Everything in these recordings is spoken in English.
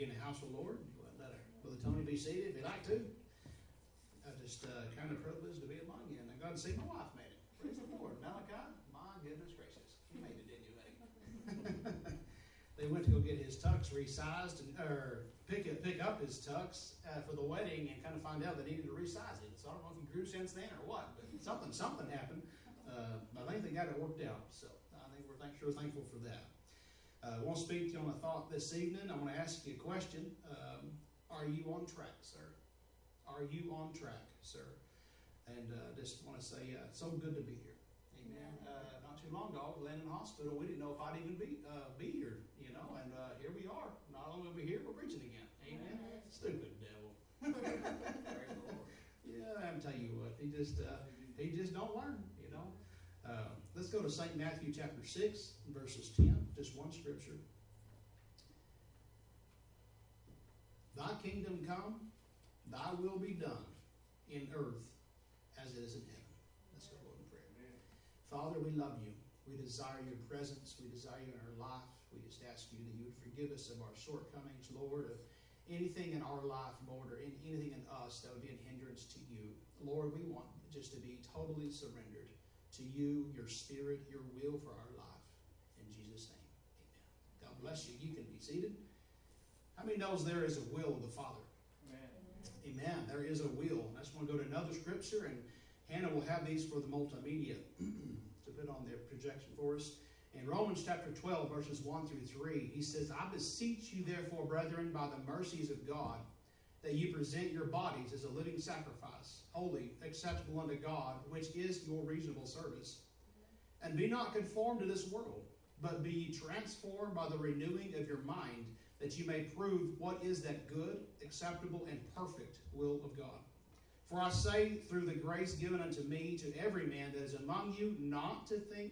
in the house of the Lord. Let Brother Tony be seated if he'd like to. I just kind of privileged to be among you. And I'm glad to see my wife made it. Praise the Lord. Malachi, my goodness gracious. You made it, didn't you, buddy? They went to go get his tux resized, or pick up his tux for the wedding, and kind of find out they needed to resize it. So I don't know if he grew since then or what, but something happened. But I think they got it worked out. So I think we're sure thankful for that. I want to speak to you on a thought this evening. I want to ask you a question. Are you on track, sir? Are you on track, sir? And just want to say, so good to be here. Amen. Not too long ago, I was laying in the hospital. We didn't know if I'd even be here, you know. And here we are. Not only are we here, we're preaching again. Amen. Stupid devil. Yeah, I'm telling you what. He just don't learn, you know. Let's go to St. Matthew chapter 6, verses 10. Just one scripture. Thy kingdom come, thy will be done in earth as it is in heaven. Let's go, Lord, in prayer. Father, we love you. We desire your presence. We desire you in our life. We just ask you that you would forgive us of our shortcomings, Lord, of anything in our life, Lord, or anything in us that would be a hindrance to you. Lord, we want just to be totally surrendered to you, your spirit, your will for our life. In Jesus' name, amen. God bless you. You can be seated. How many knows there is a will of the Father? Amen. Amen. There is a will. I just want to go to another scripture, and Hannah will have these for the multimedia to put on their projection for us. In Romans chapter 12, verses 1 through 3, he says, I beseech you therefore, brethren, by the mercies of God, that you present your bodies as a living sacrifice, holy, acceptable unto God, which is your reasonable service. And be not conformed to this world, but be ye transformed by the renewing of your mind, that you may prove what is that good, acceptable, and perfect will of God. For I say, through the grace given unto me, to every man that is among you, not to think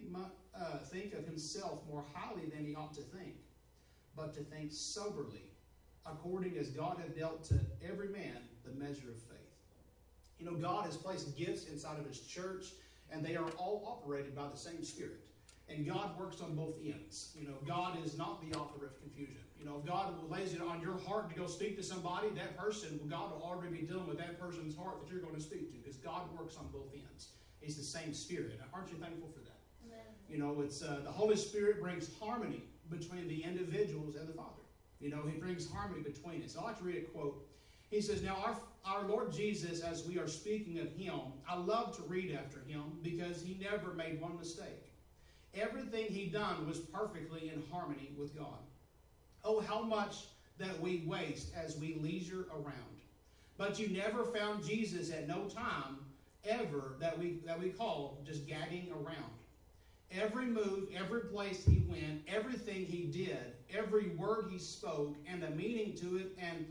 of himself more highly than he ought to think, but to think soberly, according as God hath dealt to every man the measure of faith. You know, God has placed gifts inside of His church, and they are all operated by the same Spirit. And God works on both ends. You know, God is not the author of confusion. You know, if God lays it on your heart to go speak to somebody, that person, God will already be dealing with that person's heart that you're going to speak to, because God works on both ends. He's the same Spirit. Aren't you thankful for that? Amen. You know, it's the Holy Spirit brings harmony between the individuals and the Father. You know, He brings harmony between us. I like to read a quote. He says, now our Lord Jesus, as we are speaking of Him, I love to read after Him because He never made one mistake. Everything He done was perfectly in harmony with God. Oh, how much that we waste as we leisure around. But you never found Jesus at no time ever that we call just gagging around. Every move, every place He went, everything He did, every word He spoke, and the meaning to it, and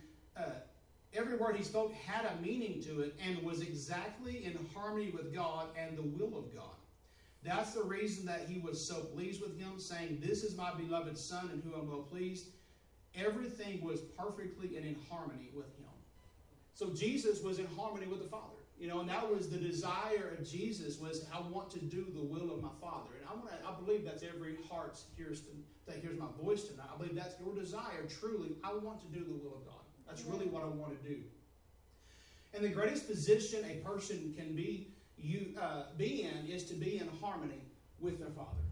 every word He spoke had a meaning to it and was exactly in harmony with God and the will of God. That's the reason that He was so pleased with Him, saying, this is my beloved Son in whom I'm well pleased. Everything was perfectly and in harmony with Him. So Jesus was in harmony with the Father. You know, and that was the desire of Jesus, was I want to do the will of my Father. And I believe that's every heart that hears my voice tonight. I believe that's your desire, truly. I want to do the will of God. That's really what I want to do. And the greatest position a person can be in is to be in harmony with their Father.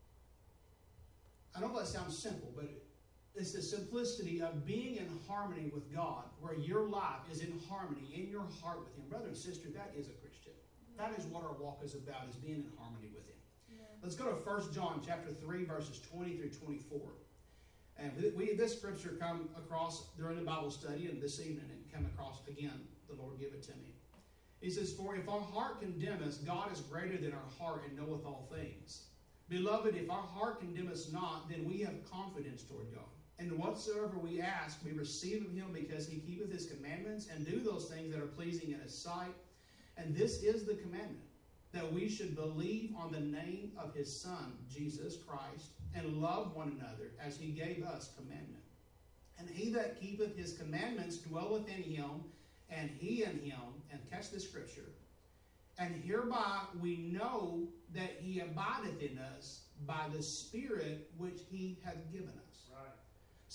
I know that sounds simple, but it's the simplicity of being in harmony with God, where your life is in harmony in your heart with Him. Brother and sister, that is a Christian. That is what our walk is about, is being in harmony with Him. Yeah. Let's go to 1 John chapter 3, verses 20 through 24. And this scripture come across during the Bible study, and this evening it come across again. The Lord give it to me. He says, for if our heart condemn us, God is greater than our heart and knoweth all things. Beloved, if our heart condemn us not, then we have confidence toward God. And whatsoever we ask, we receive of Him, because He keepeth His commandments and do those things that are pleasing in His sight. And this is the commandment, that we should believe on the name of His Son, Jesus Christ, and love one another as He gave us commandment. And he that keepeth His commandments dwelleth in Him, and He in Him. And catch this scripture. And hereby we know that He abideth in us by the Spirit which He hath given us. Right.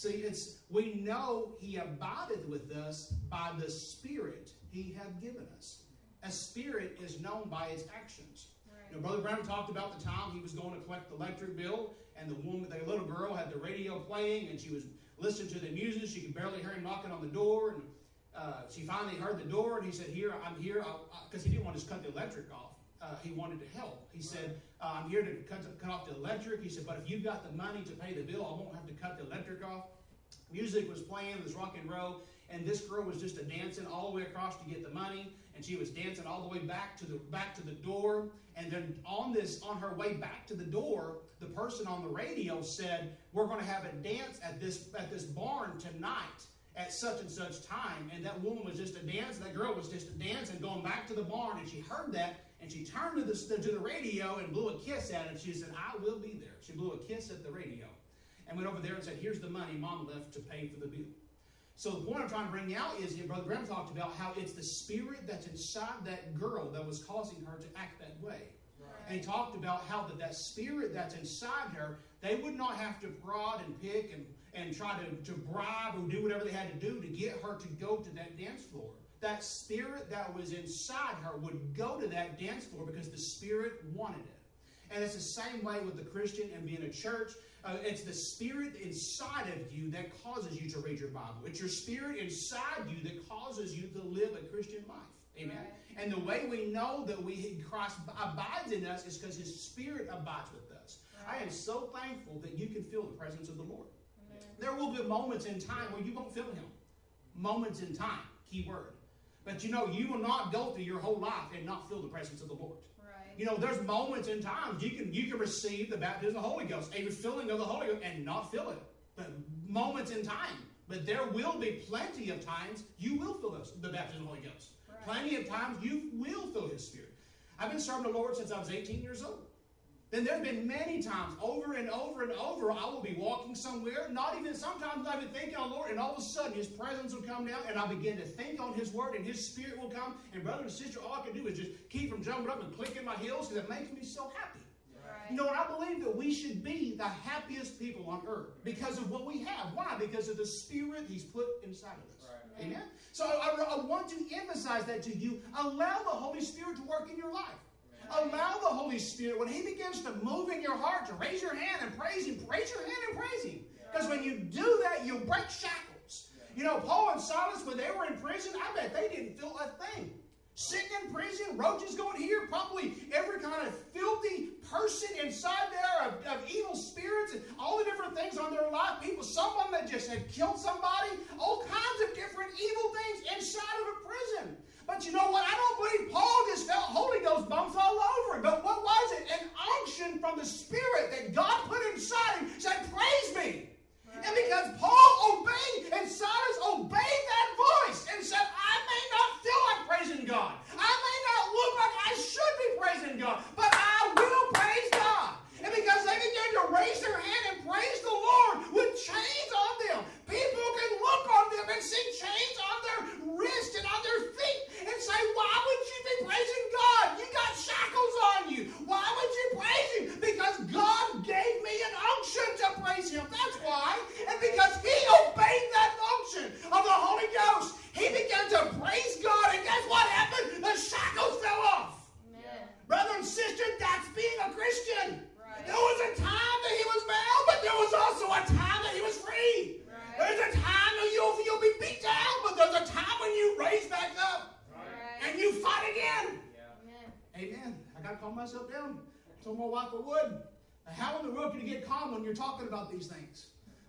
See, we know He abideth with us by the Spirit He hath given us. A spirit is known by its actions. Right. You know, Brother Branham talked about the time he was going to collect the electric bill, and the little girl had the radio playing, and she was listening to the music. She could barely hear him knocking on the door, and she finally heard the door, and he said, "Here, I'm here," because he didn't want to just cut the electric off. He wanted to help. He said, "I'm here to cut off the electric." He said, "But if you've got the money to pay the bill, I won't have to cut the electric off." Music was playing, it was rock and roll, and this girl was just dancing all the way across to get the money, and she was dancing all the way back to the door. And then on her way back to the door, the person on the radio said, "We're going to have a dance at this barn tonight at such and such time." And that woman was just a dance. That girl was just a dance and going back to the barn. And she heard that, and she turned to the radio and blew a kiss at it. She said, "I will be there." She blew a kiss at the radio and went over there and said, "Here's the money Mom left to pay for the bill." So the point I'm trying to bring out is, Brother Graham talked about how it's the spirit that's inside that girl that was causing her to act that way. Right. And he talked about how that spirit that's inside her, they would not have to prod and pick and try to bribe or do whatever they had to do to get her to go to that dance floor. That spirit that was inside her would go to that dance floor because the spirit wanted it. And it's the same way with the Christian and being a church. It's the spirit inside of you that causes you to read your Bible. It's your spirit inside you that causes you to live a Christian life. Amen. Right. And the way we know that Christ abides in us is because His Spirit abides with us. Right. I am so thankful that you can feel the presence of the Lord. Amen. There will be moments in time where you won't feel Him. Moments in time, key word. But you will not go through your whole life and not feel the presence of the Lord. There's moments and times you can receive the baptism of the Holy Ghost, a filling of the Holy Ghost, and not feel it. But moments in time. But there will be plenty of times you will feel the baptism of the Holy Ghost. Right. Plenty of times you will feel His Spirit. I've been serving the Lord since I was 18 years old. Then there have been many times, over and over and over, I will be walking somewhere, sometimes I've been thinking on the Lord, and all of a sudden His presence will come down, and I begin to think on His Word, and His Spirit will come, and brother and sister, all I can do is just keep from jumping up and clicking my heels, because it makes me so happy. Right. And I believe that we should be the happiest people on earth because of what we have. Why? Because of the Spirit He's put inside of us. Right. Amen? So I want to emphasize that to you. Allow the Holy Spirit to work in your life. Allow the Holy Spirit, when He begins to move in your heart, to raise your hand and praise Him. Raise your hand and praise Him. Because when you do that, you'll break shackles. Paul and Silas, when they were in prison, I bet they didn't feel a thing. Sitting in prison, roaches going here, probably every kind of filthy person inside there of evil spirits and all the different things on their life. Someone that just had killed somebody, all kinds of different evil things inside of a prison. But you know what? I don't believe Paul just felt Holy Ghost bumps all over him. But what was it? An unction from the Spirit that God put inside him said, "Praise me." Right. And because Paul obeyed and Silas obeyed that voice and said, "I may not feel like praising God. I may not look like I should be praising God, but I will praise God." And because they began to raise their hand and praise the Lord with chains on them, people can look on them and see chains on their wrists and on their feet and say, "Why would you be praising God? You got shackles on you. Why would you praise Him?" Because God gave me an unction to praise Him. That's why. And because He obeyed that unction of the Holy Ghost, he began to praise God. And guess what happened? The shackles fell off. Amen. Brother and sister, that's being a Christian. Right. There was a time that he was bound, but there was also a time that he was free. Right. There's a time that you'll be beat down, but there's a time when you raise back up. Right. And you fight again. Yeah. Amen. I got to calm myself down. I told my wife I would. How in the world can you get calm when you're talking about these things?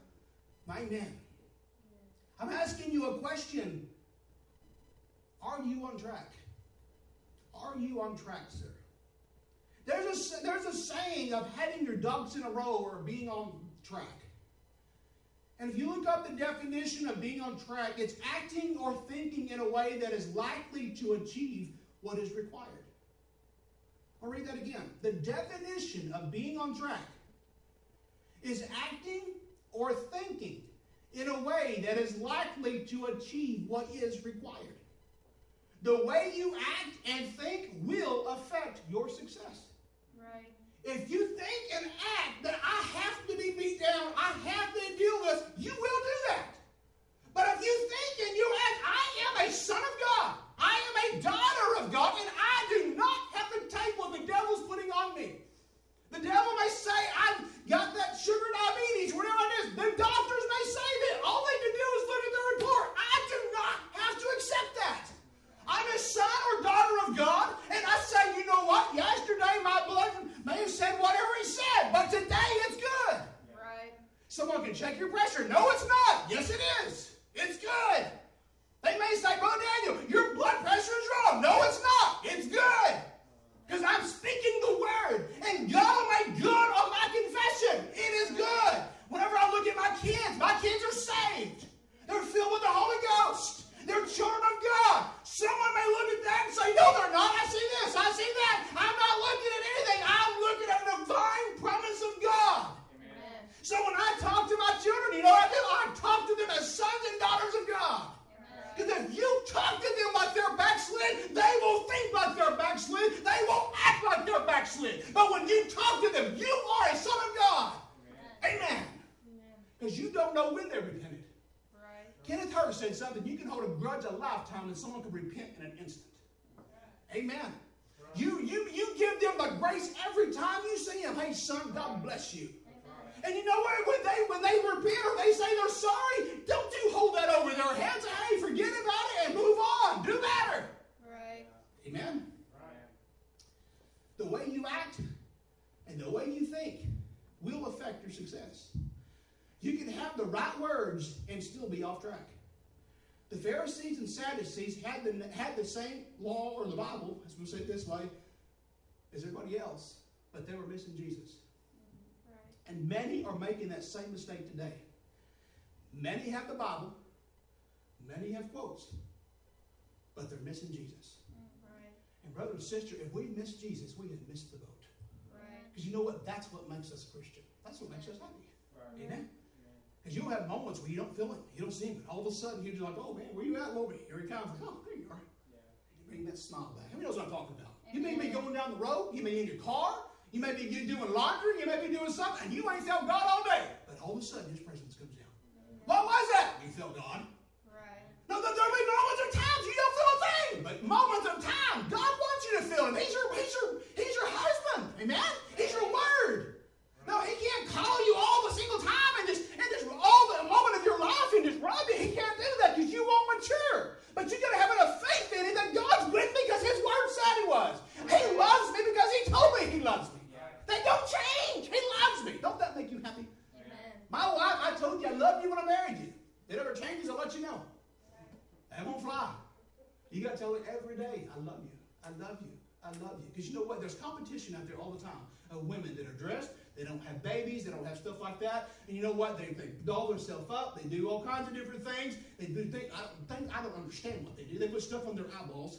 Amen. I'm asking you a question. Are you on track? Are you on track, sir? There's a saying of having your ducks in a row or being on track. And if you look up the definition of being on track, it's acting or thinking in a way that is likely to achieve what is required. I'll read that again. The definition of being on track is acting or thinking in a way that is likely to achieve what is required. The way you act and think will affect your success. Right. If you think and act that I have to be beat down, I have to deal with this, you will do that. But if you think and you act, I am a son of God, I am a daughter of God, and I do not have to take what the devil's putting on me. The devil may say, I've got that sugar diabetes, whatever it is. The doctors may say that. All they can do is look at the report. I do not have to accept that. I'm a son or daughter of God, and I say, you know what? Yesterday my blood may have said whatever he said, but today it's good. Right. Someone can check your pressure. No, it's not. Yes, it is. It's good. They may say, Brother Daniel, your blood pressure is wrong. No, it's not. It's good. Because I'm speaking the word, and God will make good on my confession. It is good. Whenever I look at my kids are saved. They're filled with the Holy Ghost. They're children of God. Someone may look at that and say, no, they're not. I see this. I see that. I'm not looking at anything. I'm looking at the divine promise of God. Amen. So when I talk to my children, you know what I do? I talk to them as sons and daughters of God. Because if you talk to them like they're backslid, they will think like they're backslid. They will act like they're backslid. But when you talk to them, you are a son of God. Amen. Because you don't know when they're repented. Right. Kenneth Hurd said something. You can hold a grudge a lifetime and someone can repent in an instant. Amen. You give them the grace every time you see them. Hey, son, God bless you. And you know what? When they repent or they say they're sorry, don't you hold that over their heads. Hey, forget about it and move on. Do better. Right. Amen. The way you act and the way you think will affect your success. You can have the right words and still be off track. The Pharisees and Sadducees had the same law or the Bible, as we'll say it this way, as everybody else, but they were missing Jesus. And many are making that same mistake today. Many have the Bible. Many have quotes. But they're missing Jesus. Right. And brother and sister, if we miss Jesus, we have missed the boat. Right. Because you know what? That's what makes us Christian. That's what makes us happy. Right. Amen? Because you'll have moments where you don't feel it. You don't see him. But all of a sudden, you're just like, oh man, where you at, Lord? Here he comes. Oh, there you are. You bring that smile back. Who knows what I'm talking about? You may be going down the road. You may be in your car. You may be doing laundry, you may be doing something, and you ain't felt God all day. But all of a sudden, His presence comes down. What was that? You felt God. Right. No, there'll be moments of times you don't feel a thing. But moments of time, God wants you to feel Him. He's your husband. Amen? He's your word. No, He can't call you all the single time and just all the moment of your life and just rub you. He can't do that because you won't mature. But you got to have enough faith in it that God's with me because His word said He was. He loves me because He told me He loves me. They don't change. He loves me. Don't that make you happy? Amen. My wife, I told you I loved you when I married you. If it ever changes, I'll let you know. That won't fly. You got to tell her every day, I love you. I love you. I love you. Because you know what? There's competition out there all the time of women that are dressed. They don't have babies. They don't have stuff like that. And you know what? They doll themselves up. They do all kinds of different things. They do things I don't understand what they do. They put stuff on their eyeballs.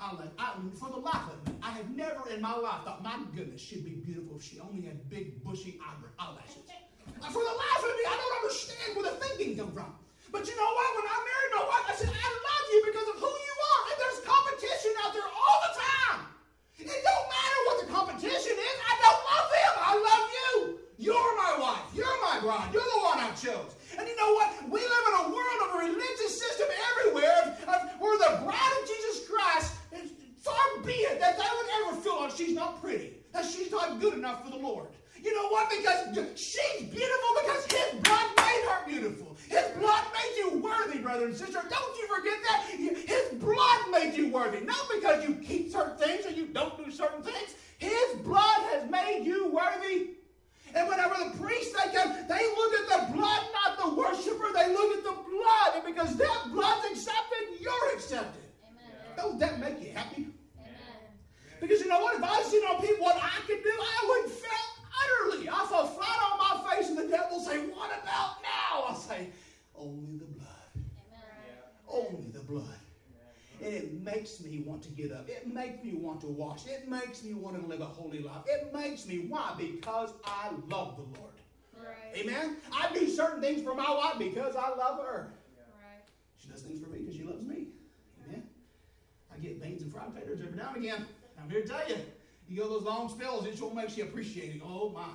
For the life of me, I have never in my life thought, my goodness, she'd be beautiful if she only had big, bushy eyelashes. For the life of me, I don't understand where the thinking comes from. But you know what? When I married my wife, I said, I love you because of who you are. And there's competition out there all the time. It don't matter what the competition is. I don't love them. I love you. You're my wife. You're my bride. You're the one I chose. And you know what? We live in a world of a religious system everywhere where the bride of Jesus Christ, far be it that they would ever feel like she's not pretty, that she's not good enough for the Lord. You know what? Because she's beautiful because His blood made her beautiful. His blood made you worthy, brother and sister. Don't you forget that. His blood made you worthy. Not because you keep certain things or you don't do certain things. His blood has made you worthy. And whenever the priests, they come, they look at the blood, not the worshiper. They look at the blood. And because that blood's accepted, you're accepted. Amen. Don't that make you happy? Amen. Because you know what? If I seen on people what I could do, I would fail utterly. I fall flat on my face and the devil say, what about now? I say, only the blood. Amen. Only the blood. And it makes me want to get up. It makes me want to wash. It makes me want to live a holy life. It makes me, why? Because I love the Lord. Right. Amen? I do certain things for my wife because I love her. Right. She does things for me because she loves me. Amen? I get beans and fried potatoes every now and again. I'm here to tell you, You go those long spells, it sure makes you appreciate it. Oh my.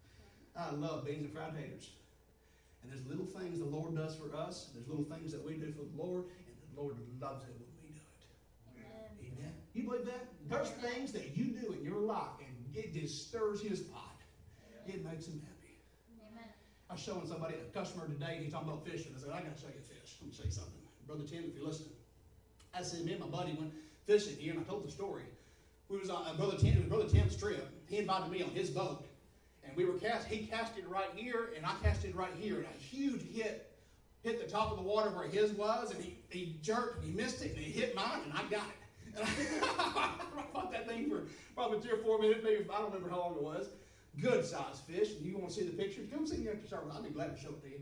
I love beans and fried taters. And there's little things the Lord does for us. There's little things that we do for the Lord. And the Lord loves it when we do it. Amen. Amen. You believe that? There's things that you do in your life and it just stirs his pot. It makes him happy. Amen. I was showing somebody, a customer today, and he's talking about fishing. I said, I got to show you a fish. Let me show you something. Brother Tim, if you're listening. I said, me and my buddy went fishing here, and I told the story. We was on Brother Tim's trip. He invited me on his boat. And we were he cast it right here, and I cast it right here. And a huge hit the top of the water where his was, and he jerked, and he missed it, and he hit mine, and I got it. And I fought that thing for probably 3 or 4 minutes, maybe, I don't remember how long it was. Good sized fish. And you want to see the picture? Come see me after service. I'll be glad to show it to you.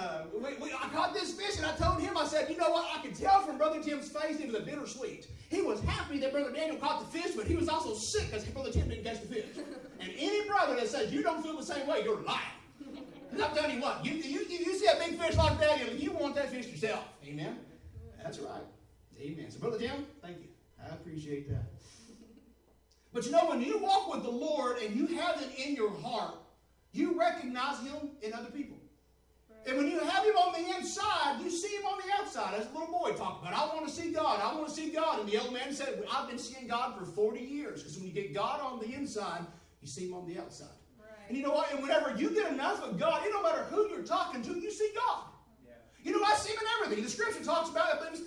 I caught this fish, and I told him, I said, you know what? I could tell from Brother Tim's face it was a bittersweet. He was happy that Brother Daniel caught the fish, but he was also sick because Brother Tim didn't catch the fish. And any brother that says you don't feel the same way, you're lying. And I'm telling you what, you see a big fish like that, and you want that fish yourself. Amen? That's right. Amen. So, Brother Tim, thank you. I appreciate that. But you know, when you walk with the Lord and you have it in your heart, you recognize him in other people. And when you have him on the inside, you see him on the outside. As a little boy talked about, I want to see God. I want to see God. And the old man said, I've been seeing God for 40 years. Because when you get God on the inside, you see him on the outside. Right. And you know what? And whenever you get enough of God, it don't matter who you're talking to, you see God. Yeah. You know, I see him in everything. The scripture talks about it.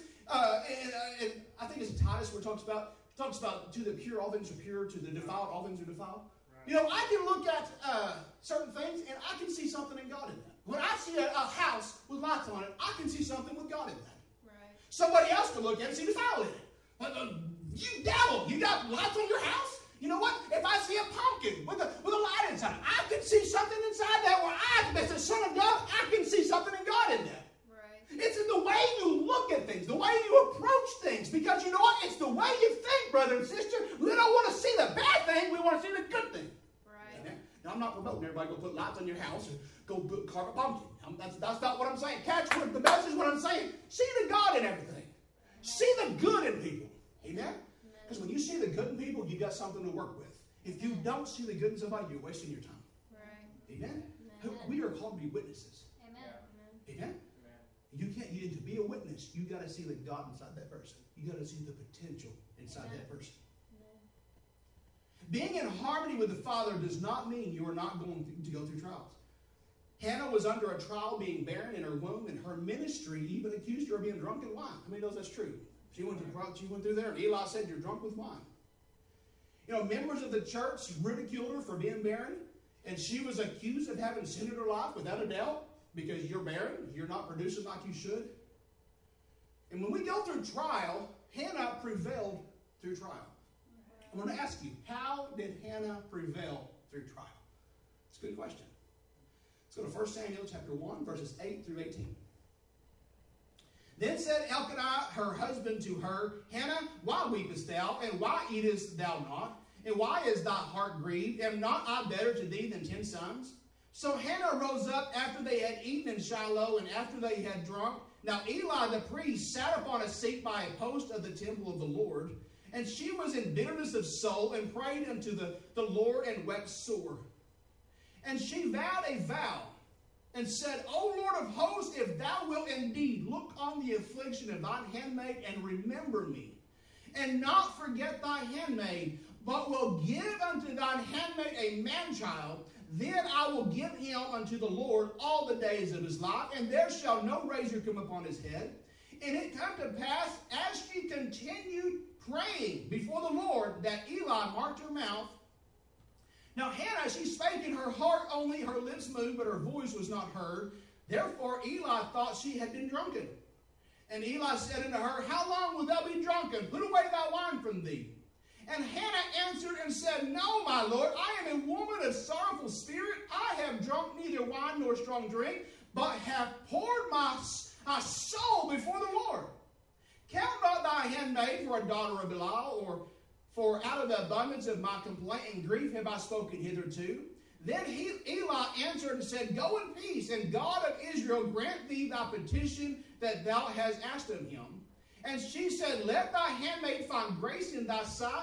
And I think it's Titus where it talks about to the pure, all things are pure. To the defiled, all things are defiled. Right. You know, I can look at certain things, and I can see something in God in that. When I see a house with lights on it, I can see something with God in that. Right. Somebody else can look at it and see the foul in it. You devil, you got lights on your house? You know what? If I see a pumpkin with a light inside it, I can see something inside that where as the Son of God, I can see something in God in that. Right. It's in the way you look at things, the way you approach things. Because you know what? It's the way you think, brother and sister. We don't want to see the bad thing. We want to see the good thing. Right. Amen? Now, I'm not promoting everybody to go put lights on your house or go carve a pumpkin. That's not what I'm saying. Catch the message what I'm saying. See the God in everything. See the good in people. Amen? Because when you see the good in people, you've got something to work with. If you don't see the good in somebody, you're wasting your time. Right. Amen? We are called to be witnesses. Amen? Amen? To be a witness, you got to see the God inside that person. You got to see the potential inside that person. Being in harmony with the Father does not mean you are not going to go through trials. Hannah was under a trial being barren in her womb, and her ministry even accused her of being drunk in wine. How many knows that's true? She went through there, and Eli said, you're drunk with wine. You know, members of the church ridiculed her for being barren, and she was accused of having sin in her life without a doubt, because you're barren, you're not producing like you should. And when we go through trial, Hannah prevailed through trial. I'm going to ask you, how did Hannah prevail through trial? It's a good question. Let's go to 1 Samuel chapter 1, verses 8 through 18. Then said Elkanah, her husband, to her, Hannah, why weepest thou, and why eatest thou not? And why is thy heart grieved? Am not I better to thee than 10 sons? So Hannah rose up after they had eaten in Shiloh, and after they had drunk. Now Eli the priest sat upon a seat by a post of the temple of the Lord, and she was in bitterness of soul, and prayed unto the Lord, and wept sore. And she vowed a vow, and said, O Lord of hosts, if thou wilt indeed look on the affliction of thine handmaid, and remember me, and not forget thy handmaid, but will give unto thine handmaid a man-child, then I will give him unto the Lord all the days of his life, and there shall no razor come upon his head. And it come to pass, as she continued praying before the Lord, that Eli marked her mouth. Now Hannah, she spake in her heart only, her lips moved, but her voice was not heard. Therefore Eli thought she had been drunken. And Eli said unto her, How long wilt thou be drunken? Put away thy wine from thee. And Hannah answered and said, No, my Lord, I am a woman of sorrowful spirit. I have drunk neither wine nor strong drink, but have poured my soul before the Lord. Count not thy handmaid for a daughter of Belial, for out of the abundance of my complaint and grief have I spoken hitherto. Then Eli answered and said, Go in peace, and God of Israel grant thee thy petition that thou hast asked of him. And she said, Let thy handmaid find grace in thy sight.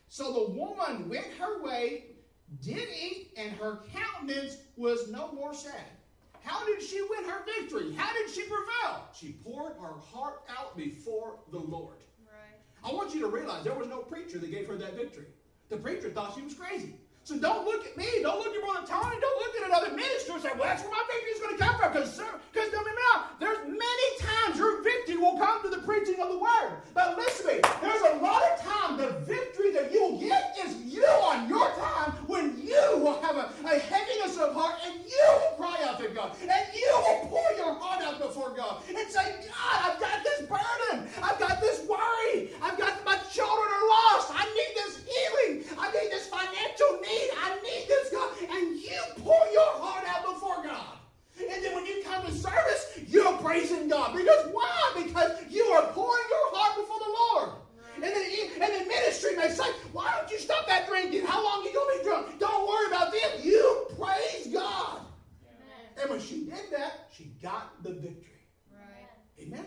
So the woman went her way, did eat, and her countenance was no more sad. How did she win her victory? How did she prevail? She poured her heart out before the Lord. Right. I want you to realize there was no preacher that gave her that victory. The preacher thought she was crazy. So don't look at me. Don't look at Brother Tony. Don't look at another minister and say, well, that's where my victory is going to come from. Because don't be mad. There's many times your victory will come to the preaching of the word. But listen to me. There's a lot of time the victory that you will get is you on your time when you will have a heaviness of heart and you will cry out to God. And you will pour your heart out before God and say, God, I've got this burden. I've got this worry. I've got my children are lost. I need this healing. I need this financial need. I need this, God. And you pour your heart out before God. And then when you come to service, you're praising God. Because why? Because you are pouring your heart before the Lord. And then ministry may say, why don't you stop that drinking? How long are you going to be drunk? Don't worry about them. You praise God. Amen. And when she did that, she got the victory. Right. Amen?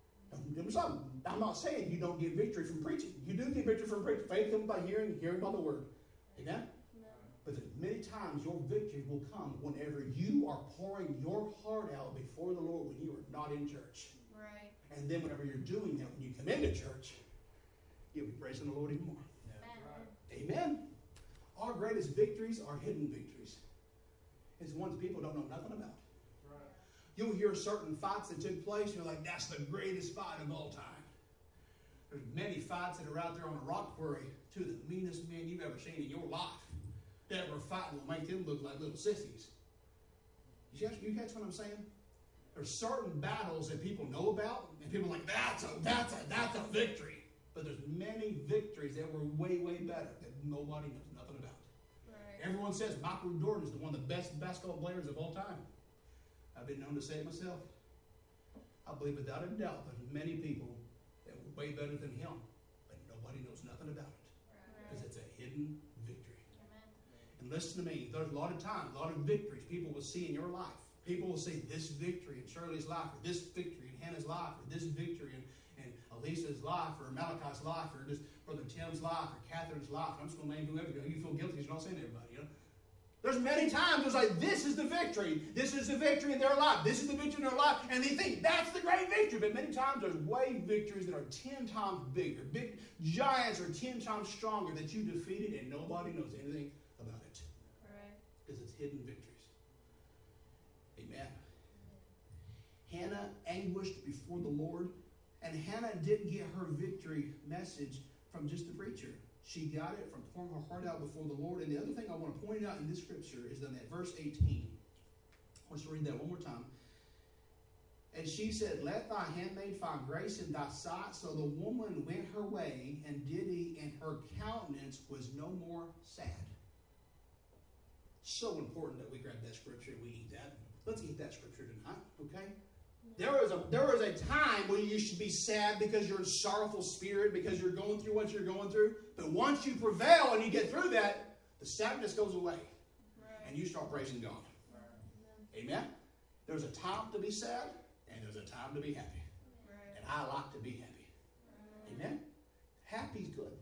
I'm not saying you don't get victory from preaching. You do get victory from preaching. Faith comes by hearing, hearing by the word. Amen? But many times your victory will come whenever you are pouring your heart out before the Lord when you are not in church. Right. And then whenever you're doing that, when you come into church, you'll be praising the Lord even more. Amen. Our greatest victories are hidden victories. It's the ones people don't know nothing about. You'll hear certain fights that took place, and you're like, that's the greatest fight of all time. There's many fights that are out there on a rock quarry. Two of the meanest men you've ever seen in your life that were fighting will make them look like little sissies. You catch what I'm saying? There's certain battles that people know about, and people are like, that's a victory. But there's many victories that were way, way better that nobody knows nothing about. Right. Everyone says Michael Jordan is one of the best basketball players of all time. I've been known to say it myself. I believe without a doubt there's many people that were way better than him, but nobody knows nothing about it. Because it's a hidden victory. Amen. And listen to me, there's a lot of times, a lot of victories people will see in your life. People will see this victory in Shirley's life, or this victory in Hannah's life, or this victory in Elisa's life, or Malachi's life, or just Brother Tim's life, or Catherine's life. I'm just going to name whoever. You feel guilty because you're not saying everybody, you know. There's many times it's like, this is the victory. This is the victory in their life. This is the victory in their life. And they think that's the great victory. But many times there's way victories that are 10 times bigger. Big giants are 10 times stronger that you defeated and nobody knows anything about it. Right. Because it's hidden victories. Amen. Hannah anguished before the Lord. And Hannah didn't get her victory message from just the preacher. She got it from pouring her heart out before the Lord. And the other thing I want to point out in this scripture is that verse 18. Let's read that one more time. And she said, let thy handmaid find grace in thy sight. So the woman went her way and did eat, and her countenance was no more sad. So important that we grab that scripture and we eat that. Let's eat that scripture tonight, okay? There is a time when you should be sad because you're in sorrowful spirit, because you're going through what you're going through. But once you prevail and you get through that, the sadness goes away. Right. And you start praising God. Right. Amen? There's a time to be sad, and there's a time to be happy. Right. And I like to be happy. Amen? Happy's good.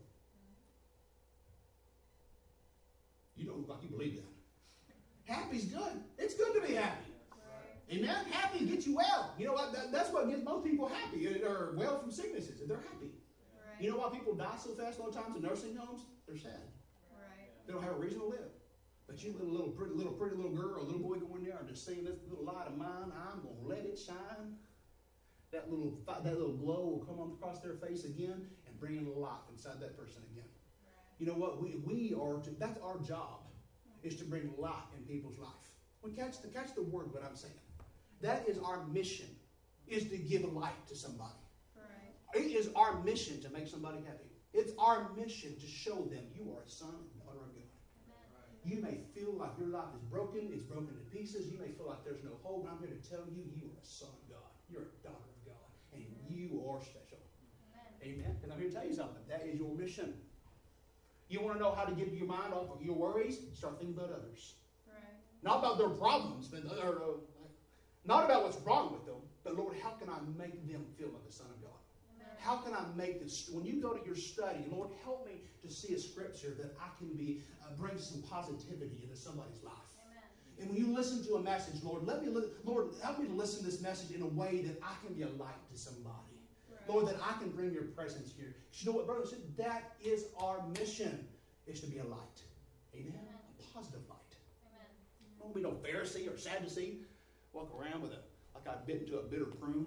You don't look like you believe that. Happy's good. It's good to be happy. Amen? Happy gets you well. You know what? That's what gets most people happy, or well from sicknesses, and they're happy. Right. You know why people die so fast a lot of times in nursing homes? They're sad. Right. They don't have a reason to live. But you little pretty little girl or little boy go in there and just sing this little light of mine, I'm going to let it shine. That little glow will come on across their face again and bring in life inside that person again. Right. You know what? We are that's our job, is to bring light in people's life. Well, catch the word what I'm saying. That is our mission, is to give light to somebody. Right. It is our mission to make somebody happy. It's our mission to show them you are a son and daughter of God. Amen. You may feel like your life is broken. It's broken to pieces. You may feel like there's no hope. I'm here to tell you, you are a son of God. You're a daughter of God. And you are special. Amen. And I'm here to tell you something. That is your mission. You want to know how to get your mind off of your worries? Start thinking about others. Right. Not about their problems, but not about what's wrong with them, but Lord, how can I make them feel like the Son of God? Amen. How can I make this? When you go to your study, Lord, help me to see a scripture that I can bring some positivity into somebody's life. And when you listen to a message, Lord, Lord, help me to listen to this message in a way that I can be a light to somebody. Right. Lord, that I can bring your presence here. You know what, brother? That is our mission, is to be a light. Amen? Amen. A positive light. Amen. Don't be no Pharisee or Sadducee. Walk around with like I bit into a bitter prune.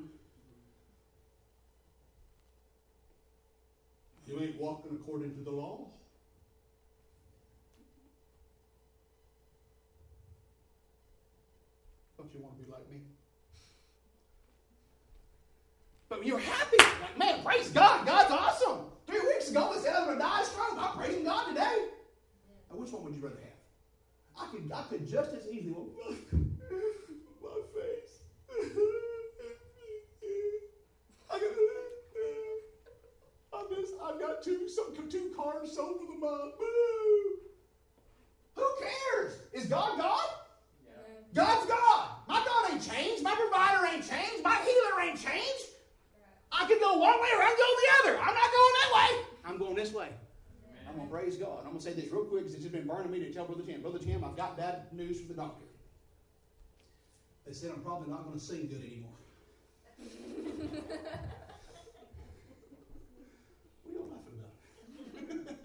You ain't walking according to the law. Don't you want to be like me? But you're happy. Like, man, praise God. God's awesome. 3 weeks ago, I said I'm going to die strong. I'm praising God today. Now, which one would you rather have? I could just as easily walk, my face. I've got two cars sold for the month. Who cares? Is God God? Yeah. God's God. My God ain't changed. My provider ain't changed. My healer ain't changed. I can go one way or I can go the other. I'm not going that way. I'm going this way. Amen. I'm going to praise God. I'm going to say this real quick because it's just been burning me to tell Brother Tim. Brother Tim, I've got bad news from the doctor. They said I'm probably not going to sing good anymore. What are you laughing about?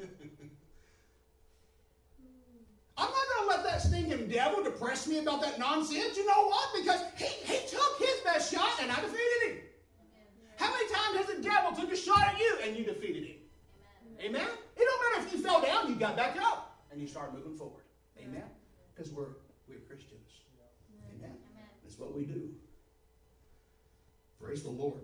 I'm not going to let that stinking devil depress me about that nonsense. You know what? Because he took his best shot and I defeated him. How many times has the devil took a shot at you and you defeated him? Amen? Amen? It don't matter if you fell down, you got back up and you started moving forward. Amen? Because we're Christians. Amen? That's what we do. Praise the Lord.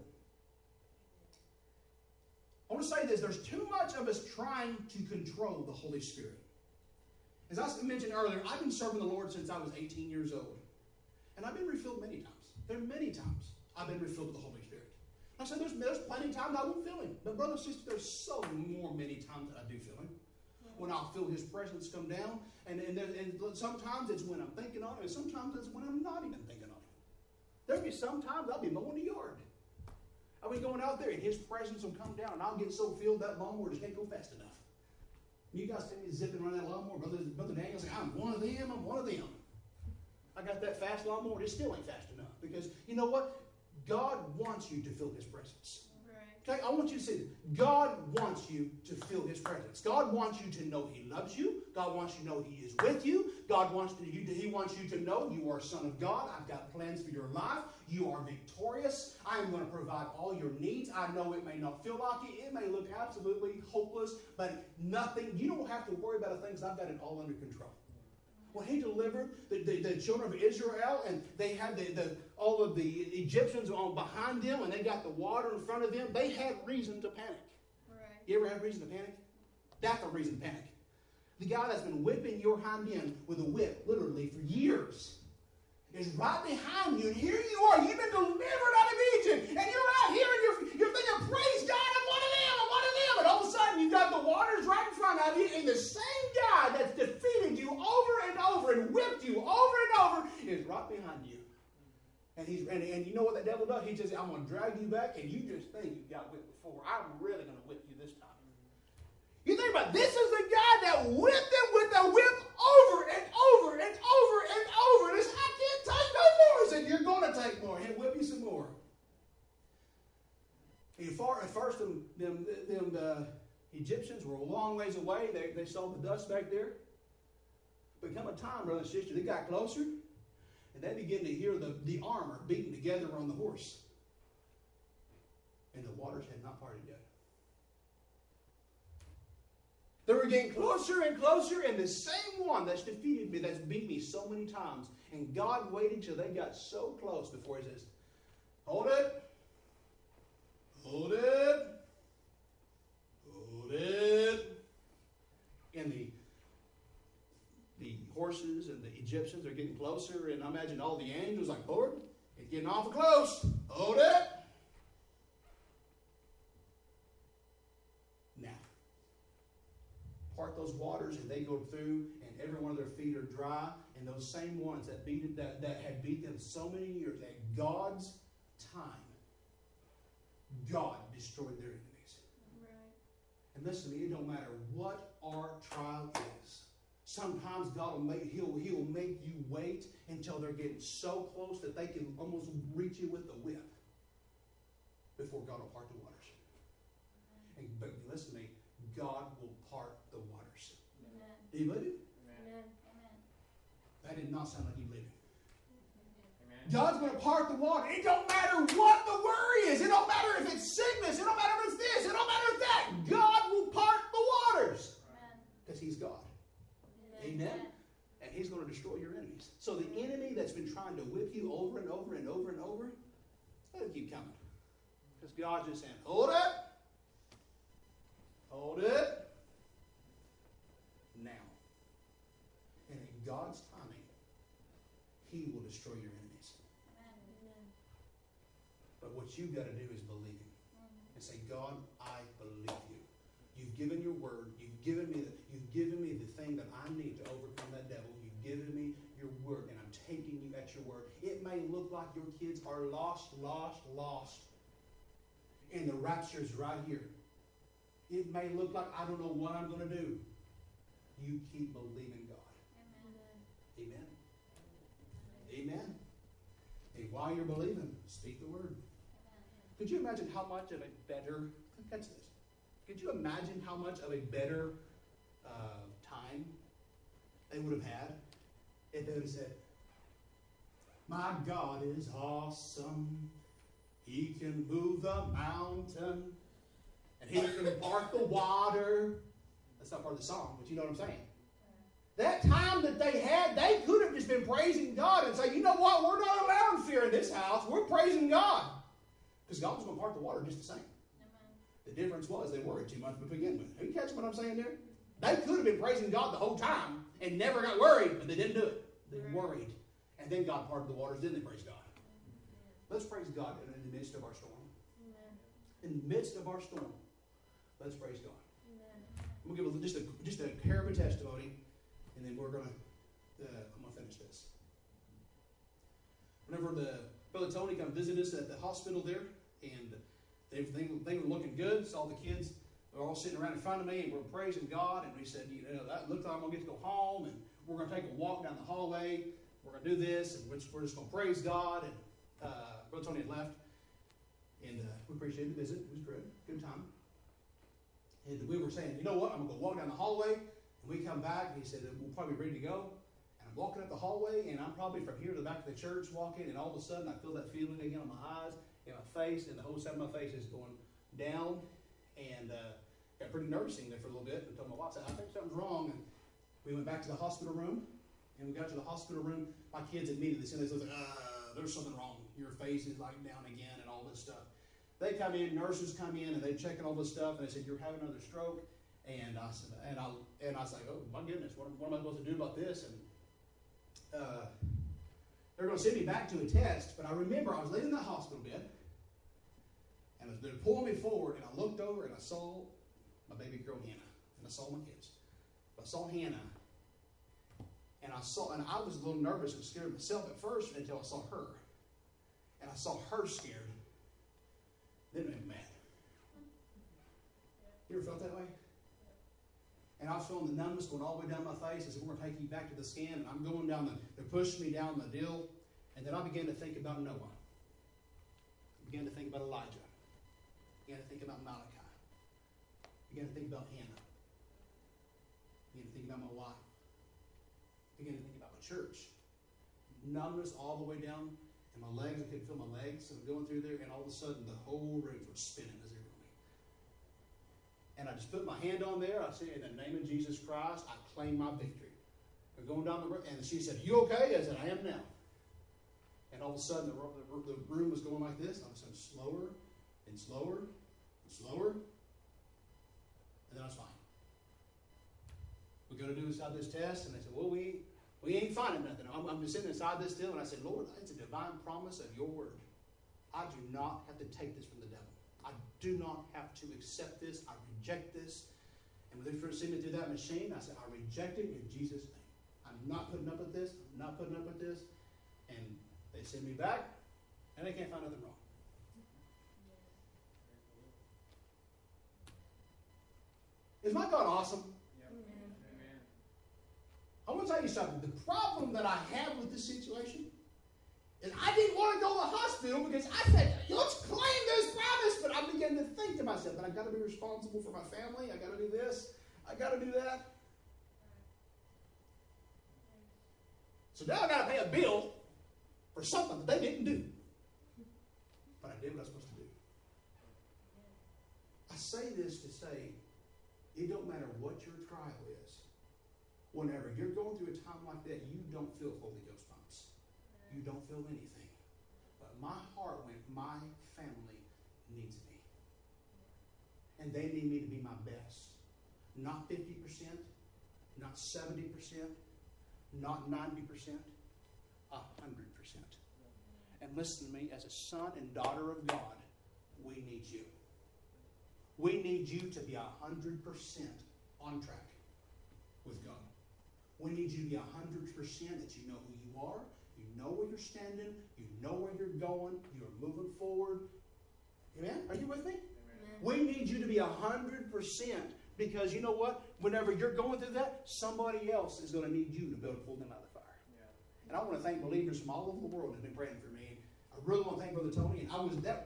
I want to say this. There's too much of us trying to control the Holy Spirit. As I mentioned earlier, I've been serving the Lord since I was 18 years old. And I've been refilled many times. There are many times I've been refilled with the Holy Spirit. I said there's plenty of times I won't feel him. But brother and sister, there's so many times that I do feel him. When I'll feel his presence come down. And sometimes it's when I'm thinking on it. And sometimes it's when I'm not even thinking on it. There'll be sometimes I'll be mowing the yard. I'll be going out there and his presence will come down. And I'll get so filled that lawnmower just can't go fast enough. You guys see me zipping around that lawnmower. Brother Daniel say, I'm one of them. I got that fast lawnmower. It still ain't fast enough. Because you know what? God wants you to feel his presence. Right. Okay, I want you to see this. God wants you to feel his presence. God wants you to know he loves you. God wants you to know he is with you. He wants you to know you are a son of God. I've got plans for your life. You are victorious. I am going to provide all your needs. I know it may not feel like it. It may look absolutely hopeless, but nothing. You don't have to worry about the things. I've got it all under control. When he delivered the children of Israel, and they had all of the Egyptians on behind them, and they got the water in front of them, they had reason to panic. Right. You ever had reason to panic? That's a reason to panic. The guy that's been whipping your hind end with a whip, literally, for years, is right behind you, and here you are. You've been delivered out of Egypt, and you're out here, and you're thinking, praise God, I'm one of them, and all of a sudden, you've got the waters right in front of you, and the same guy that's defeated you over and whipped you over and over is right behind you. And you know what that devil does? He just says, I'm going to drag you back, and you just think you got whipped before. I'm really going to whip you this time. You think about it, this is the guy that whipped him with the whip over and over and over and over. And he said, I can't take no more. He said, you're going to take more. He'll whip you some more. At first, the Egyptians were a long ways away. They saw the dust back there. But come a time, brother and sister, they got closer, and they began to hear the armor beating together on the horse. And the waters had not parted yet. They were getting closer and closer, and the same one that's defeated me, that's beat me so many times, and God waited till they got so close before he says, hold it. Hold it. Hold it. And the horses and the Egyptians are getting closer, and I imagine all the angels like, Lord, it's getting awful close. Hold it. Now, part those waters, and they go through, and every one of their feet are dry, and those same ones that had beat them so many years, at God's time, God destroyed their enemies. Right. And listen to me, it don't matter what our trial is. Sometimes God will He'll make you wait until they're getting so close that they can almost reach you with the whip before God will part the waters. But listen to me, God will part the waters. Amen. Do you believe it? Amen. Amen. That did not sound like you believe it. Amen. God's going to part the water. It don't matter what the worry is. It don't matter if it's sickness. It don't matter if it's this. It don't matter if that. God will part the waters. Amen. Because He's God. Amen? And He's going to destroy your enemies. So the enemy that's been trying to whip you over and over and over and over, let him keep coming. Because God's just saying, hold it. Hold it. Now. And in God's timing, He will destroy your enemies. Amen. But what you've got to do is believe Him. And say, God, I believe you. You've given your word. You've given me the thing that I need to overcome that devil. You've given me your word, and I'm taking you at your word. It may look like your kids are lost, and the rapture's right here. It may look like I don't know what I'm going to do. You keep believing God. Amen. Amen. Amen. And while you're believing, speak the word. Could you imagine how much of a better, catch this, could you imagine how much of a better time they would have had if they would have said, my God is awesome. He can move the mountain. And He can part the water. That's not part of the song, but you know what I'm saying. That time that they had, they could have just been praising God and say, you know what, we're not allowing fear in this house. We're praising God. Because God was going to part the water just the same. The difference was they worried too much to begin with. Are you catching what I'm saying there? They could have been praising God the whole time and never got worried, but they didn't do it. They worried. And then God parted the waters, then they praised God. Let's praise God in the midst of our storm. In the midst of our storm, let's praise God. I'm going to give just a hair of a testimony, and then I'm going to finish this. Whenever Brother Tony come visit us at the hospital there, and they were looking good, saw the kids were all sitting around in front of me, and we're praising God, and we said, that looks like I'm going to get to go home, and we're going to take a walk down the hallway. We're going to do this, and we're just going to praise God. And Brother Tony had left, and we appreciated the visit. It was great. Good time. And we were saying, you know what? I'm going to go walk down the hallway. And we come back, and he said, we'll probably be ready to go. And I'm walking up the hallway, and I'm probably from here to the back of the church walking, and all of a sudden I feel that feeling again on my eyes, in my face, and the whole side of my face is going down. And got pretty nervous in there for a little bit. And told my wife, I think something's wrong. And we went back to the hospital room. And we got to the hospital room. My kids immediately said, there's something wrong. Your face is like down again and all this stuff. They come in, nurses come in, and they check all this stuff. And they said, you're having another stroke. And I said, I was like, oh my goodness, what am I supposed to do about this? And they're going to send me back to a test. But I remember I was laying in the hospital bed, and they're pulling me forward, and I looked over and I saw my baby girl Hannah, and I saw my kids. I saw Hannah, and I was a little nervous and scared myself at first until I saw her, and I saw her scared. Then it made me mad. You ever felt that way? And I was feeling the numbness going all the way down my face. I said, we're going to take you back to the scan. And I'm going down they're pushing me down the deal. And then I began to think about Noah. I began to think about Elijah. I began to think about Malachi. I began to think about Hannah. I began to think about my wife. I began to think about my church. Numbness all the way down. And my legs, I couldn't feel my legs. So I'm going through there. And all of a sudden, the whole roof was spinning as they were going. And I just put my hand on there. I said, in the name of Jesus Christ, I claim my victory. We're going down the road. And she said, you okay? I said, I am now. And all of a sudden, the room was going like this. And all of a sudden, slower and slower and slower. And then I was fine. We're going to do inside this test. And they said, well, we ain't finding nothing. I'm just sitting inside this deal. And I said, Lord, it's a divine promise of your word. I do not have to take this from the devil. I do not have to accept this. I reject this. And when they first sent me through that machine, I said, I reject it in Jesus' name. I'm not putting up with this. I'm not putting up with this. And they send me back, and they can't find nothing wrong. Is my God awesome? Amen. Amen. I want to tell you something. The problem that I have with this situation is I didn't want to go to the hospital because I said, let's claim this promise. But I began to think to myself, but I've got to be responsible for my family. I've got to do this. I've got to do that. So now I've got to pay a bill for something that they didn't do. But I did what I was supposed to do. I say this to say, it don't matter what your trial is. Whenever you're going through a time like that, you don't feel Holy Ghost bumps. You don't feel anything. But my heart went, my family needs me. And they need me to be my best. Not 50%, not 70%, not 90%, 100%. And listen to me, as a son and daughter of God, we need you. We need you to be 100% on track with God. We need you to be 100% that you know who you are, you know where you're standing, you know where you're going, you're moving forward. Amen? Are you with me? Amen. We need you to be 100% because you know what? Whenever you're going through that, somebody else is going to need you to be able to pull them out of the fire. Yeah. And I want to thank believers from all over the world that have been praying for me. I really want to thank Brother Tony. And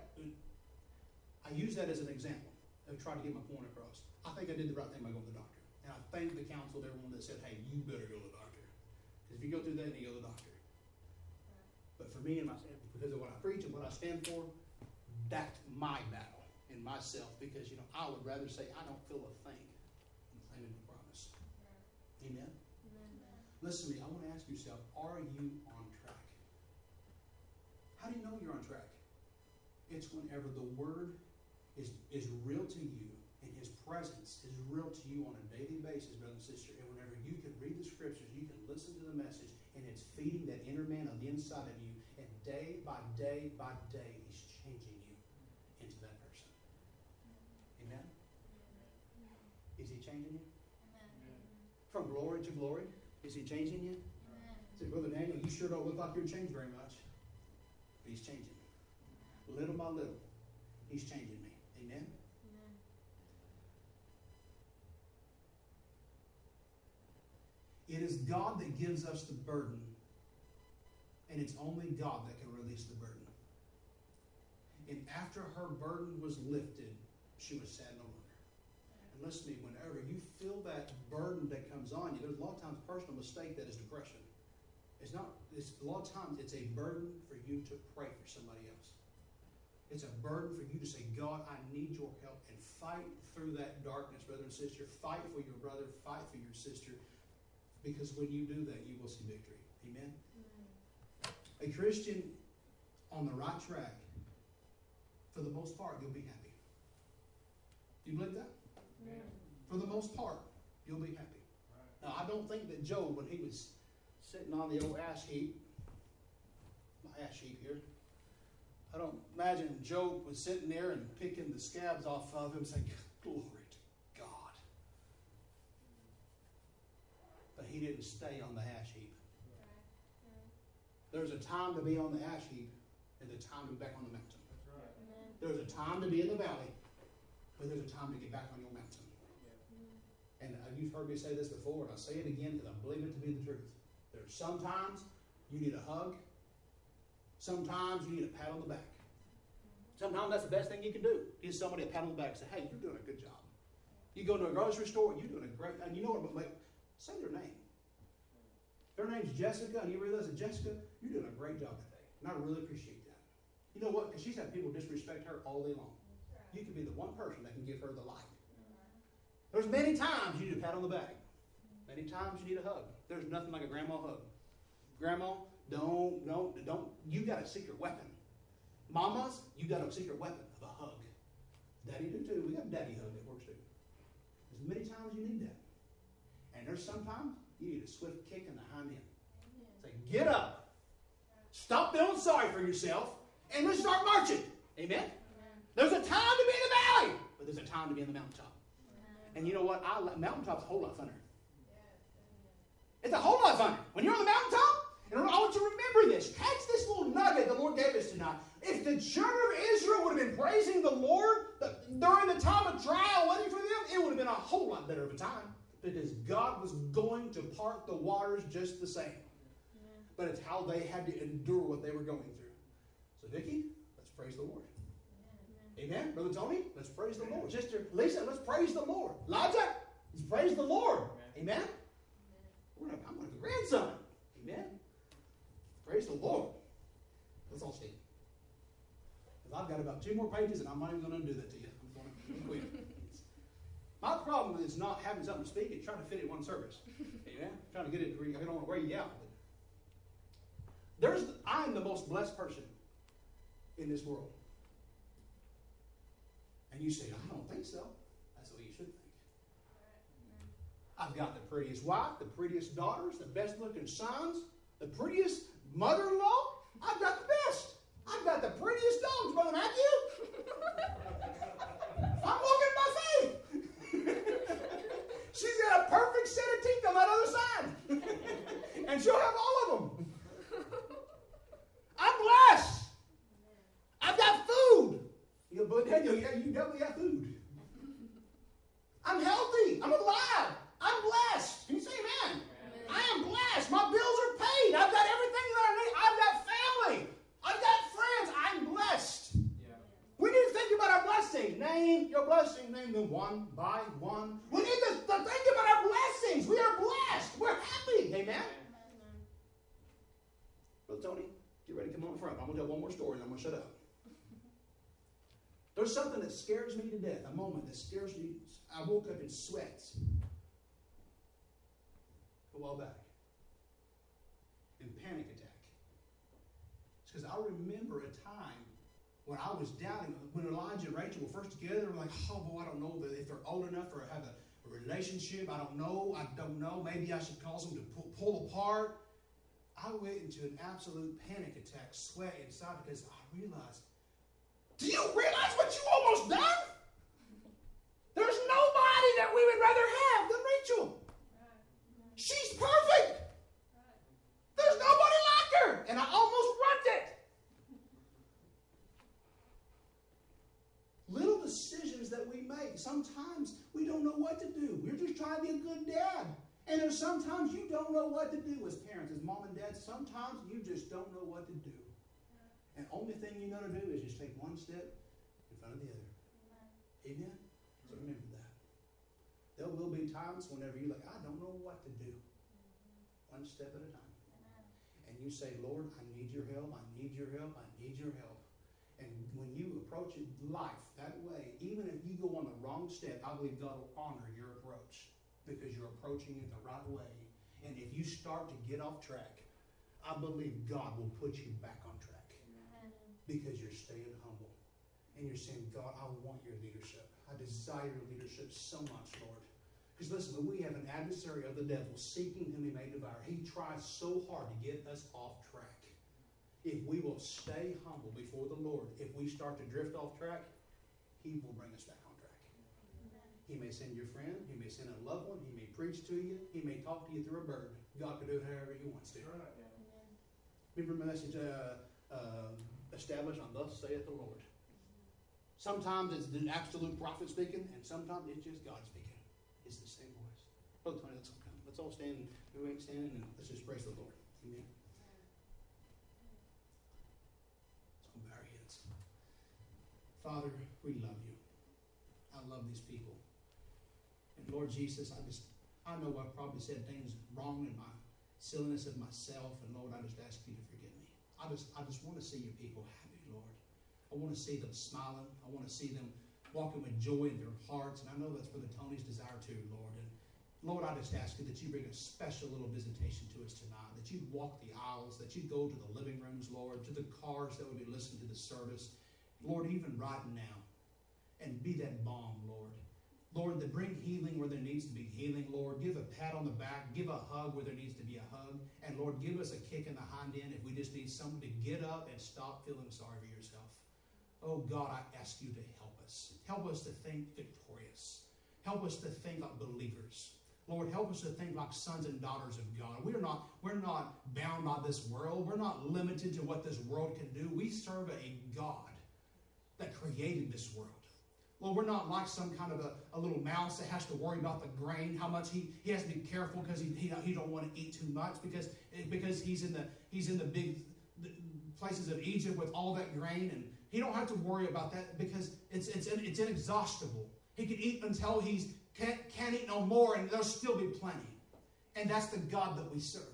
I use that as an example of trying to get my point across. I think I did the right thing by going to the doctor. And I thank the counsel, everyone that said, hey, you better go to the doctor. Because if you go through that, then you go to the doctor. But for me and myself, because of what I preach and what I stand for, that's my battle in myself. Because, I would rather say I don't feel a thing than claiming the promise. Amen? Listen to me. I want to ask yourself, are you on track? How do you know you're on track? It's whenever the Word is real to you and His presence is real to you on a daily basis, brother and sister. And whenever you can read the Scriptures, you can listen to the message, and it's feeding that inner man on the inside of you. And day by day by day, He's changing you into that person. Amen? Is He changing you? From glory to glory? Is He changing you? Say, Brother Daniel, you sure don't look like you're changed very much. But He's changing me. Little by little, He's changing me. Amen? It is God that gives us the burden, and it's only God that can release the burden. And after her burden was lifted, she was sad no longer. And listen to me, whenever you feel that burden that comes on you, there's a lot of times personal mistake that is depression. A lot of times it's a burden for you to pray for somebody else. It's a burden for you to say, God, I need your help, and fight through that darkness, brother and sister. Fight for your brother, fight for your sister, because when you do that, you will see victory. Amen? A Christian on the right track, for the most part, you'll be happy. Do you believe that? For the most part, you'll be happy. Now, I don't think that Job, when he was sitting on the old ash heap, my ash heap here, I don't imagine Job was sitting there and picking the scabs off of him saying, glory to God. But he didn't stay on the ash heap. There's a time to be on the ash heap and a time to be back on the mountain. There's a time to be in the valley, but there's a time to get back on your mountain. And you've heard me say this before, and I'll say it again because I believe it to be the truth. There's sometimes you need a hug. Sometimes you need a pat on the back. Sometimes that's the best thing you can do. Give somebody a pat on the back and say, hey, you're doing a good job. You go to a grocery store, you're doing a great, and you know what, say their name. If their name's Jessica, and you realize that Jessica, you're doing a great job today. And I really appreciate that. You know what? Because she's had people disrespect her all day long. You can be the one person that can give her the light. There's many times you need a pat on the back. Many times you need a hug. There's nothing like a grandma hug. Grandma, don't, you got a secret weapon. Mamas, you got a secret weapon of a hug. Daddy do too. We got a daddy hug that works too. There's many times you need that. And there's sometimes you need a swift kick in the hind end. Say, get up. Stop feeling sorry for yourself. And let's start marching. Amen? There's a time to be in the valley, but there's a time to be in the mountaintop. And you know what? Mountaintop's a whole lot funner. It's a whole lot funner. When you're on the mountaintop, and I want you to remember this. Catch this little nugget the Lord gave us tonight. If the children of Israel would have been praising the Lord during the time of trial waiting for them, it would have been a whole lot better of a time because God was going to part the waters just the same. But it's how they had to endure what they were going through. So, Vicki, let's praise the Lord. Amen. Brother Tony, let's praise the Lord. Sister Lisa, let's praise the Lord. Elijah, let's praise the Lord. Amen. I'm going to have a grandson. Amen. Praise the Lord. Let's all stand. Because I've got about 2 more pages and I'm not even going to undo that to you. I'm going to quit. My problem is not having something to speak and trying to fit it in one service. Amen. Trying to get it where I don't want to wear you out. I'm the most blessed person in this world. And you say, I don't think so. That's what you should think. I've got the prettiest wife, the prettiest daughters, the best looking sons, the prettiest mother-in-law. I've got the best. I've got the prettiest dogs, Brother Matthew. I'm walking by faith. She's got a perfect set of teeth on that other side. And she'll have all of them. I'm blessed. I've got food. You definitely got food. I'm healthy. I'm alive. I'm blessed. Can you say amen? I am blessed. My bills are paid. I've got everything that I need. I've got family. I've got friends. I'm blessed. Yeah. We need to think about our blessing. Name your blessing. Name them one by one. We need to think about our blessings. We are blessed. We're happy. Amen? Well, Tony, get ready to come on front. I'm going to tell one more story and I'm going to shut up. There's something that scares me to death. A moment that scares me. I woke up in sweats a while back. In panic attack. It's because I remember a time when I was doubting, when Elijah and Rachel were first together, I'm like, oh boy, I don't know if they're old enough or have a relationship. I don't know. Maybe I should cause them to pull apart. I went into an absolute panic attack, sweat inside because I realized, do you realize what you almost done? There's nobody that we would rather have than Rachel. She's perfect. There's nobody like her. And I almost wrecked it. Little decisions that we make, sometimes we don't know what to do. We're just trying to be a good dad. And there's sometimes you don't know what to do as parents, as mom and dad. Sometimes you just don't know what to do. And the only thing you know to do is just take one step in front of the other. Amen? So remember that. There will be times whenever you're like, I don't know what to do. One step at a time. And you say, Lord, I need your help. I need your help. I need your help. And when you approach life that way, even if you go on the wrong step, I believe God will honor your approach because you're approaching it the right way. And if you start to get off track, I believe God will put you back on track. Because you're staying humble. And you're saying, God, I want your leadership. I desire your leadership so much, Lord. Because listen, we have an adversary of the devil seeking whom he may devour. He tries so hard to get us off track. If we will stay humble before the Lord, if we start to drift off track, he will bring us back on track. He may send your friend. He may send a loved one. He may preach to you. He may talk to you through a bird. God can do it however he wants to. Remember my message, established on thus saith the Lord. Sometimes it's the absolute prophet speaking, and sometimes it's just God speaking. It's the same voice. Brother Tony, let's all come. Let's all stand. We ain't standing, and let's just praise the Lord. Amen. Let's bow our heads. Father, we love you. I love these people. And Lord Jesus, I know I've probably said things wrong in my silliness of myself, and Lord, I just ask you to forgive me. I just want to see your people happy, Lord. I want to see them smiling. I want to see them walking with joy in their hearts. And I know that's Brother Tony's desire too, Lord. And Lord, I just ask you that you bring a special little visitation to us tonight, that you'd walk the aisles, that you'd go to the living rooms, Lord, to the cars that would be listening to the service. Lord, even right now. And be that balm, Lord. Lord, that bring healing where there needs to be healing, Lord. Give a pat on the back. Give a hug where there needs to be a hug. And Lord, give us a kick in the hind end if we just need someone to get up and stop feeling sorry for yourself. Oh God, I ask you to help us. Help us to think victorious. Help us to think like believers. Lord, help us to think like sons and daughters of God. We're not bound by this world. We're not limited to what this world can do. We serve a God that created this world. Lord, we're not like some kind of a little mouse that has to worry about the grain, how much he has to be careful because he don't want to eat too much because he's in the big places of Egypt with all that grain, and he don't have to worry about that because it's inexhaustible. He can eat until he can't eat no more, and there'll still be plenty. And that's the God that we serve.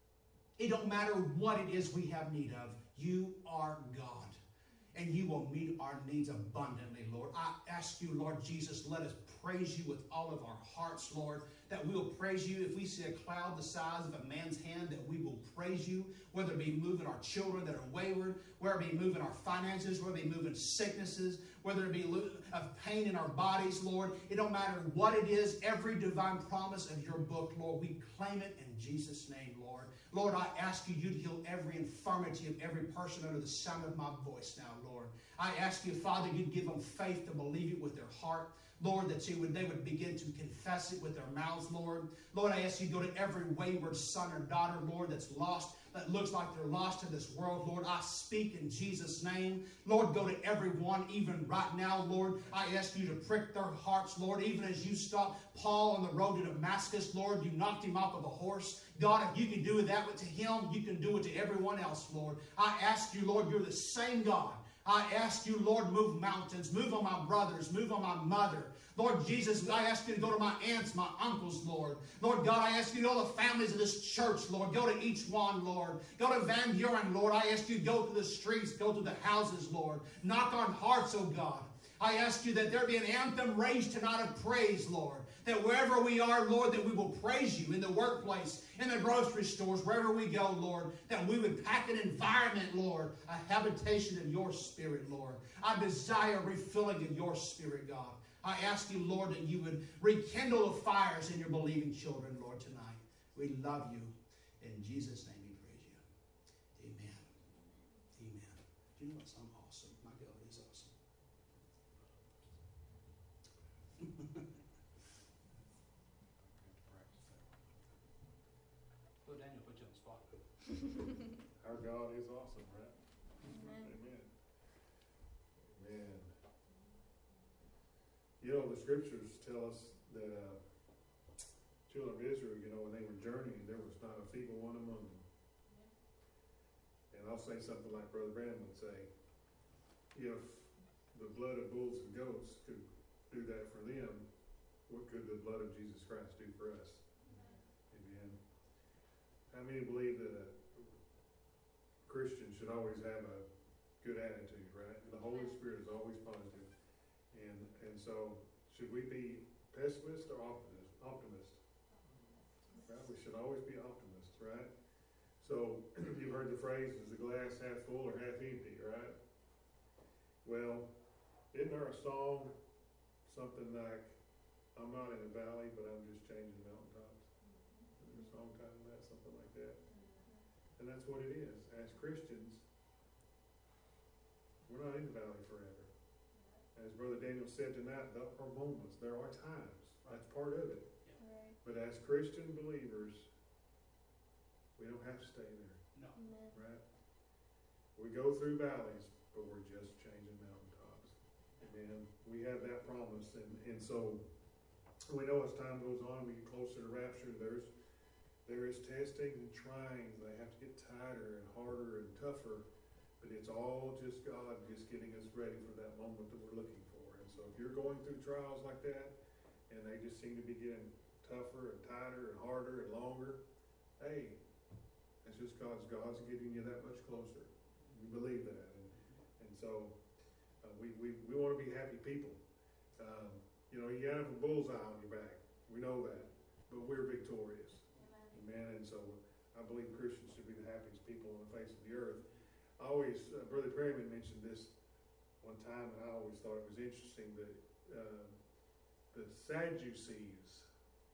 It don't matter what it is we have need of. You are God. And you will meet our needs abundantly, Lord. I ask you, Lord Jesus, let us praise you with all of our hearts, Lord, that we will praise you. If we see a cloud the size of a man's hand, that we will praise you, whether it be moving our children that are wayward, whether it be moving our finances, whether it be moving sicknesses, whether it be of pain in our bodies, Lord. It don't matter what it is, every divine promise of your book, Lord, we claim it in Jesus' name, Lord. Lord, I ask you to heal every infirmity of every person under the sound of my voice now, Lord. I ask you, Father, you'd give them faith to believe it with their heart. Lord, that they would begin to confess it with their mouths, Lord. Lord, I ask you to go to every wayward son or daughter, Lord, that's lost, that looks like they're lost in this world, Lord. I speak in Jesus' name. Lord, go to everyone, even right now, Lord. I ask you to prick their hearts, Lord, even as you stopped Paul on the road to Damascus, Lord. You knocked him off of a horse. God, if you can do that to him, you can do it to everyone else, Lord. I ask you, Lord, you're the same God. I ask you, Lord, move mountains, move on my brothers, move on my mother. Lord Jesus, I ask you to go to my aunts, my uncles, Lord. Lord God, I ask you to go to the families of this church, Lord. Go to each one, Lord. Go to Van Buren, Lord. I ask you to go to the streets, go to the houses, Lord. Knock on hearts, oh God. I ask you that there be an anthem raised tonight of praise, Lord. That wherever we are, Lord, that we will praise you in the workplace, in the grocery stores, wherever we go, Lord. That we would pack an environment, Lord, a habitation of your Spirit, Lord. I desire refilling of your Spirit, God. I ask you, Lord, that you would rekindle the fires in your believing children, Lord, tonight. We love you. In Jesus' name we praise you. Amen. Amen. Do you know what's awesome? My God is awesome. Well, Daniel put you on the spot. Our God is awesome, right? Amen. Amen. Amen. You know, the scriptures tell us that children of Israel, when they were journeying, there was not a feeble one among them. And I'll say something like Brother Brandon would say, if the blood of bulls and goats could do that for them, what could the blood of Jesus Christ do for us? Amen. How many believe that a Christian should always have a good attitude, right? The Holy Spirit is always positive. And so, should we be pessimist or optimist? Right? We should always be optimists, right? So, you've heard the phrase, is the glass half full or half empty, right? Well, isn't there a song, something like, I'm not in a valley, but I'm just changing mountaintops? Is there a song titled that, something like that? And that's what it is. As Christians, we're not in the valley forever. As Brother Daniel said tonight, there are moments, there are times. That's part of it. Right. But as Christian believers, we don't have to stay there. No. Amen. Right? We go through valleys, but we're just changing mountaintops. Amen. We have that promise. And so we know as time goes on, we get closer to rapture, there is testing and trying. They have to get tighter and harder and tougher. But it's all just God just getting us ready for that moment that we're looking for. And so if you're going through trials like that, and they just seem to be getting tougher and tighter and harder and longer, hey, it's just God's getting you that much closer. We believe that. And so we want to be happy people. You have a bullseye on your back. We know that. But we're victorious. Amen. And so I believe Christians should be the happiest people on the face of the earth. I always, Brother Perryman mentioned this one time, and I always thought it was interesting that the Sadducees,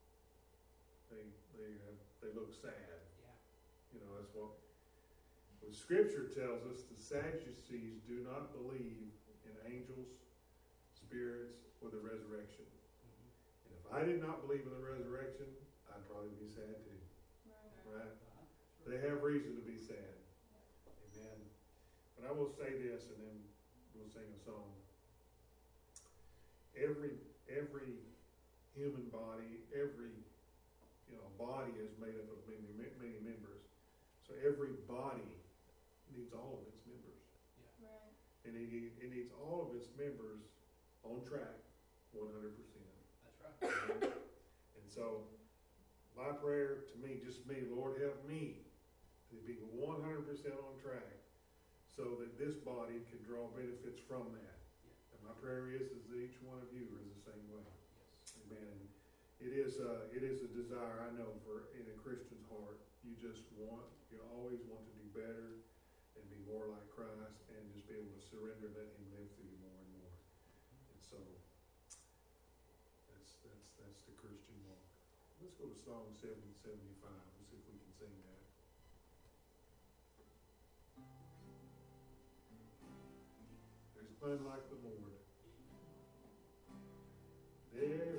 they look sad. Yeah. That's what Scripture tells us. The Sadducees do not believe in angels, spirits, or the resurrection. Mm-hmm. And if I did not believe in the resurrection, I'd probably be sad too. Right? They have reason to be sad. Amen. But I will say this, and then we'll sing a song. every human body, every body is made up of many members. So every body needs all of its members, Right. and it needs all of its members on track, 100%. That's right. And so, my prayer to me, just me, Lord, help me to be 100% on track, so that this body can draw benefits from that. And my prayer is that each one of you is the same way. Yes. Amen. And it is a desire, I know, in a Christian's heart. You always want to do better and be more like Christ, and just be able to surrender, let Him live through you more and more. And so that's the Christian walk. Let's go to Psalm 75. Let's see if we can sing that. There's none like the Lord. There